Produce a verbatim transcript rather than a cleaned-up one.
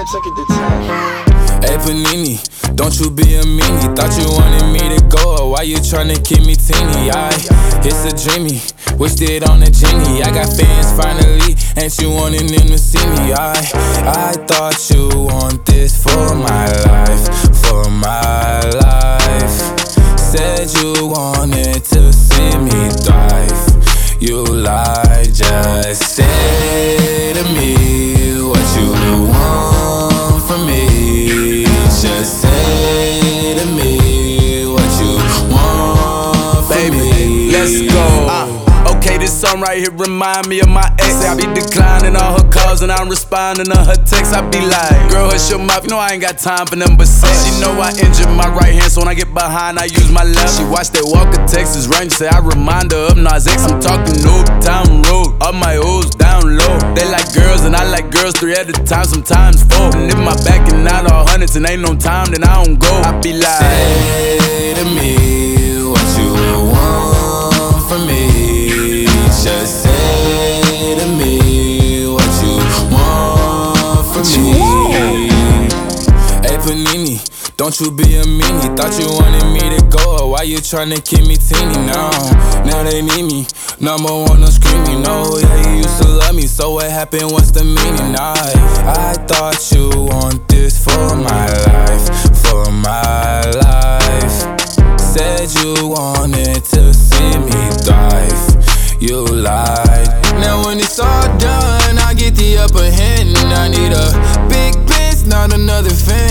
take it to ten. Hey Panini, don't you be a meanie. Thought you wanted me to go, or why you tryna keep me teeny? I, it's a dreamy, wished it on a genie. I got fans finally, ain't you wanting them to see me? I, I thought you want this for my life, for my life. Said you wanted to see me thrive. You lied, just say to me what you want from me. Just say to me what you want from Baby, me. let's go. Uh, okay, this song right here remind me of my ex. I be declining all her calls and I'm responding to her texts. I be like, girl, hush your mouth, you know I ain't got time for them but sex. She know I injured my right hand, so when I get behind, I use my left. She watched that Walker Texas Ranger, say I remind her of Nas X. I'm talking Old Town Road, all my O's down low. They like girls and I like girls three at a time, sometimes four. And if my back and not all hundreds and ain't no time, then I don't go. I be like, say to me what you want from me. Just say to me what you want from me. Hey Panini, don't you be a meanie. Thought you wanted me to go, or why you tryna keep me teeny? Now, now they need me. Number one, I'm screaming. No, yeah, you used to love me, so what happened? What's the meaning? I, I thought you want this for my life, for my life. Said you wanted to see me thrive. You lied. Now when it's all done, I get the upper hand, and I need a big bitch, not another fan.